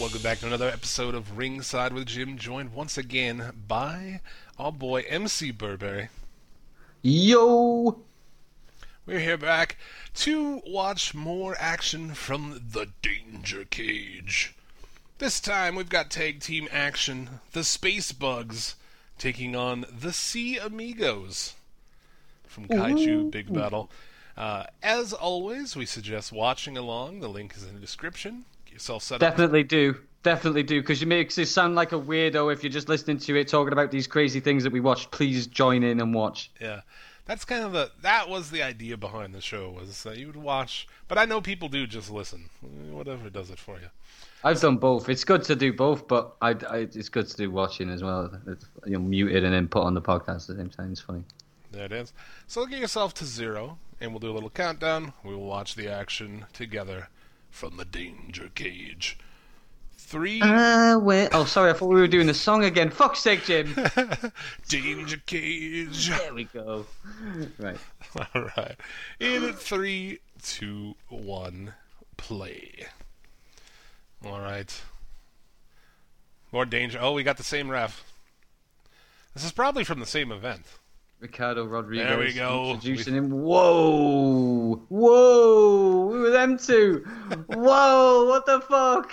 welcome back to another episode of Ringside with Jim, joined once again by our boy MC Burberry. Yo! We're here back to watch more action from the Danger Cage. This time we've got tag team action, the Space Bugs taking on the Sea Amigos from Kaiju Big Battle. As always, we suggest watching along. The link is in the description. Get yourself set up. Definitely do, because you make it sound like a weirdo if you're just listening to it talking about these crazy things that we watched. Please join in and watch. Yeah, that's kind of that was the idea behind the show, was that you would watch. But I know people do just listen. Whatever does it for you. I've done both. It's good to do both, but it's good to do watching as well. It's, muted and then put on the podcast at the same time. It's funny. There it is. So get yourself to 0, and we'll do a little countdown. We will watch the action together from the Danger Cage. 3. Oh, sorry, I thought we were doing the song again. Fuck's sake, Jim. Danger Cage. There we go. Right. All right. In 3, 2, 1, play. All right. More danger. Oh, we got the same ref. This is probably from the same event. Ricardo Rodriguez. There we go. Introducing him. Whoa! Whoa! We were them two. Whoa! What the fuck?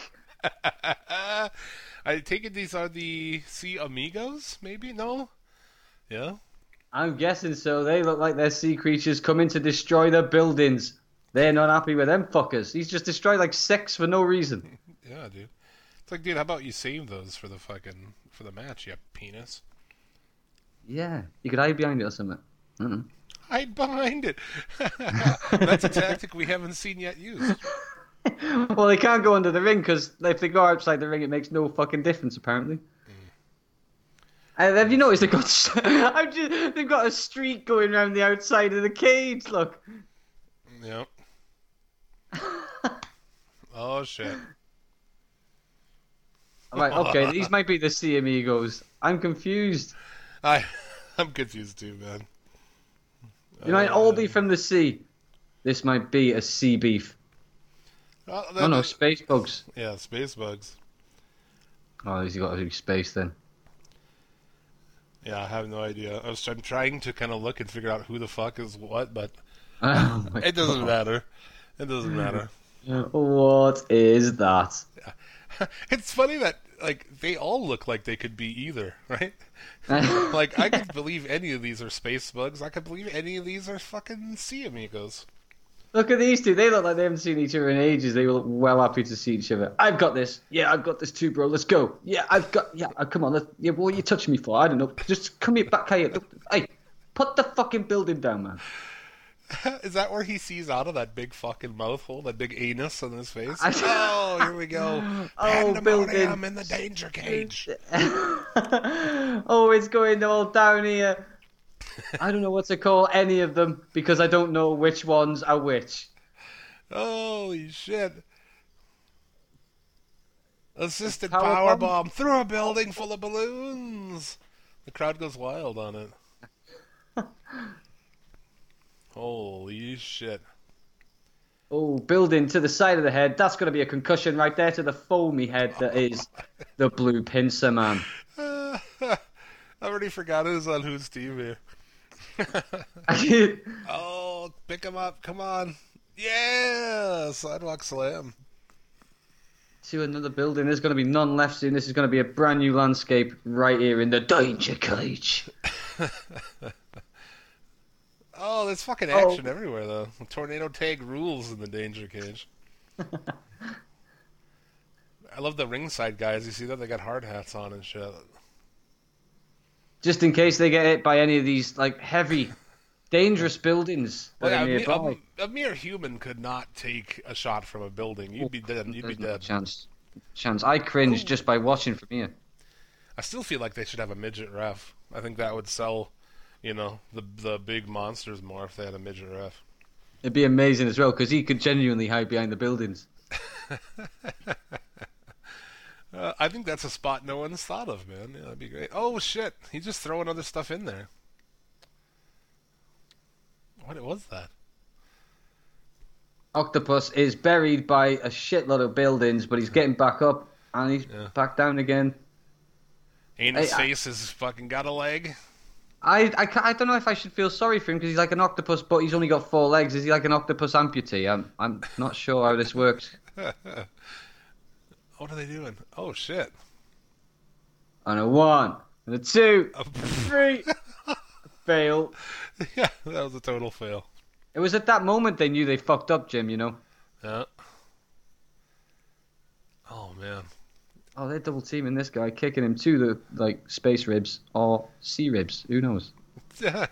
I take it these are the Sea Amigos, maybe? No? Yeah? I'm guessing so. They look like they're sea creatures coming to destroy their buildings. They're not happy with them fuckers. He's just destroyed like 6 for no reason. Yeah, dude. It's like, dude, how about you save those for the match, you penis? Yeah, you could hide behind it or something. Hide behind it. That's a tactic we haven't seen yet used. Well, they can't go under the ring because if they go outside the ring, it makes no fucking difference, apparently. Have you noticed they've got a streak going around the outside of the cage? Look. Yep. Oh shit. Right, okay, these might be the Sea Amigos. I'm confused. I'm confused too, man. You might all be from the sea. This might be a sea beef. Oh no, space bugs. Yeah, space bugs. Oh, he's got to do space then. Yeah, I have no idea. I'm trying to kind of look and figure out who the fuck is what, but it doesn't matter. It doesn't matter. What is that? Yeah. It's funny that they all look like they could be either, right? Like, I could believe any of these are space bugs. I could believe any of these are fucking Sea Amigos. Look at these two. They look like they haven't seen each other in ages. They look well happy to see each other. I've got this. Yeah, I've got this too, bro. Let's go. Yeah, come on. What are you touching me for? I don't know. Just come here, back here. Hey, put the fucking building down, man. Is that where he sees out of that big fucking mouth hole, that big anus on his face? Oh, here we go. Oh, building. I'm in the Danger Cage. Oh, it's going all down here. I don't know what to call any of them because I don't know which ones are which. Holy shit. Assisted powerbomb through a building full of balloons. The crowd goes wild on it. Holy shit. Oh, building to the side of the head. That's going to be a concussion right there to the foamy head that is the Blue Pincer Man. I already forgot who's on whose team here. Oh, pick him up. Come on. Yeah, sidewalk slam. To another building. There's going to be none left soon. This is going to be a brand new landscape right here in the Danger Cage. Oh, there's fucking action everywhere, though. Tornado tag rules in the Danger Cage. I love the ringside guys. You see that? They got hard hats on and shit. Just in case they get hit by any of these heavy, dangerous buildings that are nearby. A mere human could not take a shot from a building. You'd be dead. You'd be dead. Chance. I cringe just by watching from here. I still feel like they should have a midget ref. I think that would sell, the big monsters more if they had a midget ref. It'd be amazing as well because he could genuinely hide behind the buildings. I think that's a spot no one's thought of, man. Yeah, that'd be great. Oh shit! He's just throwing other stuff in there. What was that? Octopus is buried by a shitload of buildings, but he's getting back up And he's Yeah. back down again. Anus Hey, face has fucking got a leg. I don't know if I should feel sorry for him because he's like an octopus, but he's only got 4 legs. Is he like an octopus amputee? I'm not sure how this works. What are they doing? Oh shit! And a 1, and a 2, Oh, 3, fail. yeah, that was a total fail. It was at that moment they knew they fucked up, Jim. You know. Yeah. Oh man. Oh, they're double teaming this guy, kicking him to the space ribs or sea ribs. Who knows? Yeah,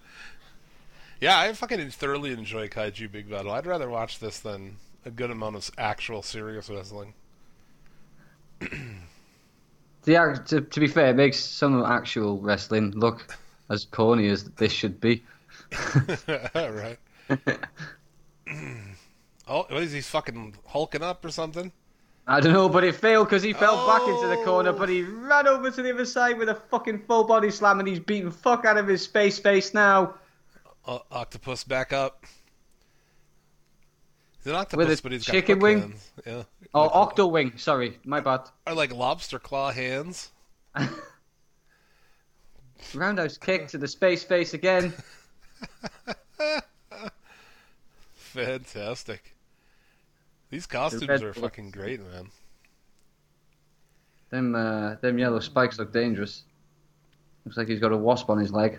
I fucking thoroughly enjoy Kaiju Big Battel. I'd rather watch this than a good amount of actual serious wrestling. To be fair, it makes some actual wrestling look as corny as this should be. Right. Oh, what is he fucking hulking up or something? I don't know, but it failed because he fell back into the corner, Oh. but he ran over to the other side with a fucking full body slam and he's beating fuck out of his space face now. Octopus back up. He's an octopus, With a but he's chicken got wing? hook hands. Yeah. Oh, Like- Octo Wing, sorry, my bad. Or like lobster claw hands. Roundhouse kick to the space face again. Fantastic. These costumes red are bullets. fucking great, man. Them yellow spikes look dangerous. Looks like he's got a wasp on his leg.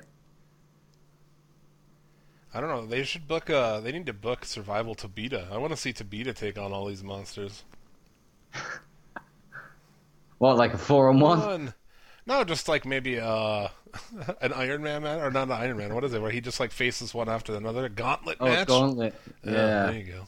I don't know. They should book. They need to book Survival Tabita. I want to see Tabita take on all these monsters. What, like a 4-on-1? One. No, just like maybe an Iron Man, or not an Iron Man. What is it? Where he just like faces one after another. Gauntlet Oh, match. gauntlet. There Yeah. you go.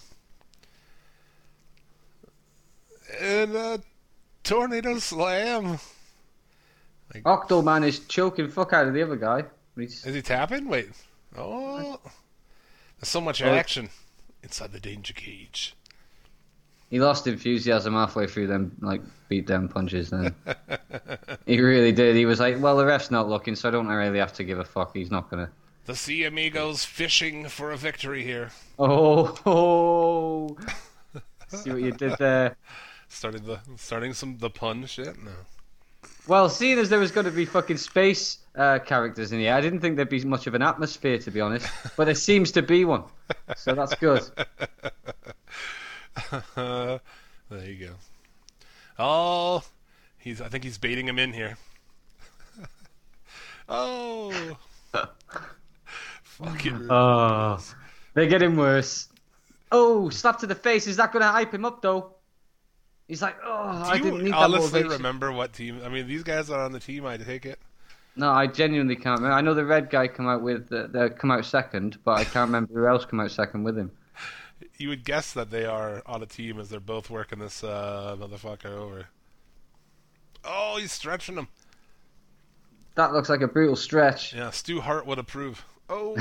And tornado slam. Octo-Man is choking fuck out of the other guy. Is he tapping? Wait. Oh, there's so much Oh. action inside the danger cage. He lost enthusiasm halfway through them, beat down punches. Then he really did. He was like, "Well, the ref's not looking, so I don't really have to give a fuck. He's not gonna." The Sea Amigos fishing for a victory here. Oh, see what you did there. Starting the pun shit. No. Well, seeing as there was going to be fucking space characters in here, I didn't think there'd be much of an atmosphere, to be honest. But there seems to be one, so that's good. There you go. Oh, I think he's baiting him in here. Oh. Fucking. They're getting worse. Oh, slap to the face. Is that going to hype him up, though? He's like, I Do didn't you need that honestly motivation. remember what team? I mean, these guys are on the team. I take it. No, I genuinely can't remember. I know the red guy come out second, but I can't remember who else come out second with him. You would guess that they are on a team as they're both working this motherfucker over. Oh, he's stretching him. That looks like a brutal stretch. Yeah, Stu Hart would approve. Oh.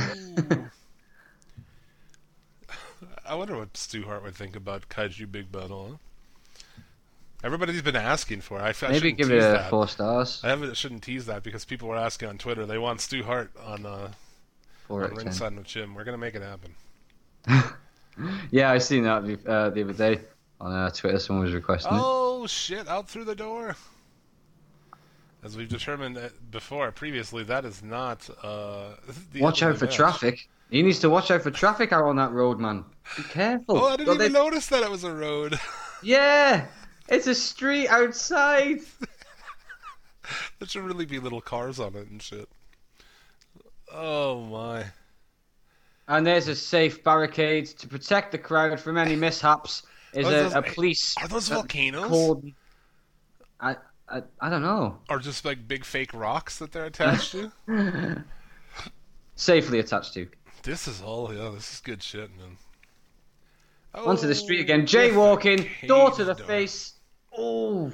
I wonder what Stu Hart would think about Kaiju Big Battle. Huh? Everybody's been asking for it. I Maybe shouldn't give tease it a that. 4 stars. Shouldn't tease that because people were asking on Twitter. They want Stu Hart on 4 out of 10. Ringside with Jim. We're gonna make it happen. Yeah, I seen that the other day on Twitter. Someone was requesting it. Oh shit! Out through the door. As we've determined previously, that is not. The Watch end out of for the match. traffic. He needs to watch out for traffic out on that road, man. Be careful. Oh, I didn't Oh, even they- notice that it was a road. Yeah, it's a street outside. There should really be little cars on it and shit. Oh my. And there's a safe barricade to protect the crowd from any mishaps. Is Are a police those volcanoes? cordon. I don't know. Or just like big fake rocks that they're attached to? Safely attached to. This is good shit, man. Onto the street again. with Jaywalking. the Door to cage the door. face. Oh.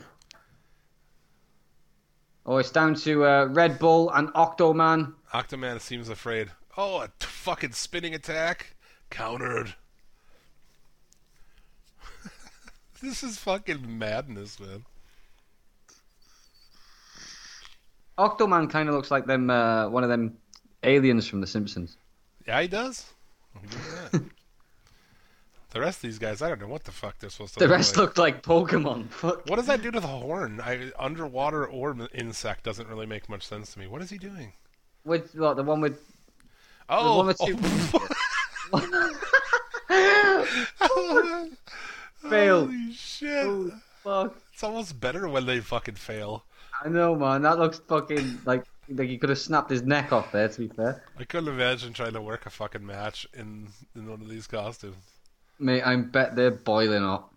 Oh, it's down to Red Bull and Octoman. Octoman seems afraid. Oh, fucking spinning attack. Countered. This is fucking madness, man. Octoman kind of looks like them one of them aliens from The Simpsons. Yeah, he does. I'll give you that. The rest of these guys, I don't know what the fuck they're supposed to The look rest like. looked like Pokemon. Fuck. What does that do to the horn? Underwater or insect doesn't really make much sense to me. What is he doing? With what? The one with. Oh, one with two. Fail. Holy shit. Oh, fuck. It's almost better when they fucking fail. I know, man. That looks fucking like he could have snapped his neck off there. To be fair, I couldn't imagine trying to work a fucking match in one of these costumes. mate. I bet they're boiling up.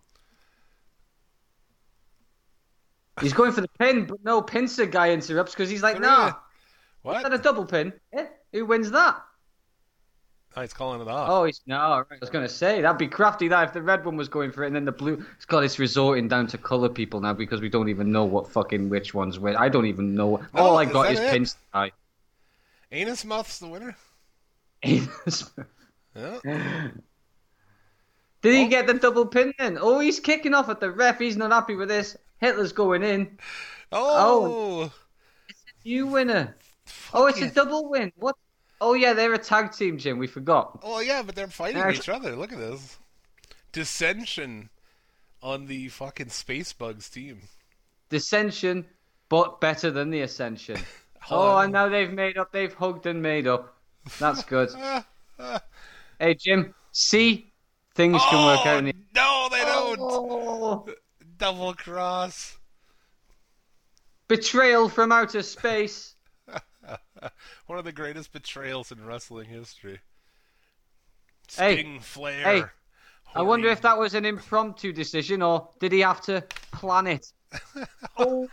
He's going for the pin, but no, Pincer guy interrupts because he's like, Really? "Nah, What? is that a double pin? Yeah. Who wins that?" Oh, he's calling it off. Oh, he's no. Right. I was going to say that'd be crafty. That if the red one was going for it, and then the blue. It's got it's resorting down to color people now because we don't even know what fucking which one's which. I don't even know. All I is got that is it? Pincer guy. Anus Mouth's the winner. Did Yeah. he get the double pin then? Oh, he's kicking off at the ref. He's not happy with this. Hitler's going in. Oh. You winner. Oh, it's a double win. What? Oh yeah, they're a tag team, Jim. We forgot. Oh yeah, but they're fighting Actually- each other. Look at this. Dissension on the fucking Space Bugs team. Dissension, but better than the Ascension. Hold Oh, on. and now they've made up. They've hugged and made up. That's good. Hey, Jim. See, things can work out. In the... No, they don't. Oh, Double cross. betrayal from outer space. One of the greatest betrayals in wrestling history. Hey, Sting, Flair. hey, I wonder if Hogan. that was an impromptu decision or did he have to plan it? Oh,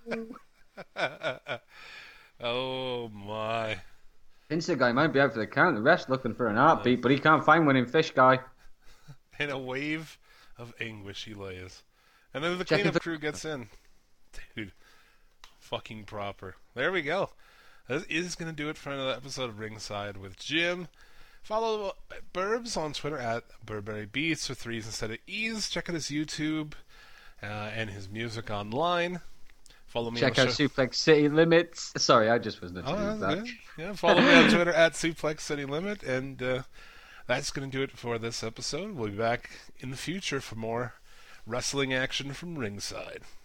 Oh my. Pincer guy might be out for the count. The ref's looking for an heartbeat, but he can't find winning fish guy. In a wave of anguish he lays. And then the Checking cleanup for- crew gets in. Dude. Fucking proper. There we go. This is going to do it for another episode of Ringside with Jim. Follow Burbs on Twitter at BurberryBeats with 3's instead of E's. Check out his YouTube and his music online. Follow me Check on out the show. Suplex City Limits. Sorry, I just was not Oh, doing that's that. good. Yeah, follow me on Twitter at Suplex City Limit, and that's going to do it for this episode. We'll be back in the future for more wrestling action from Ringside.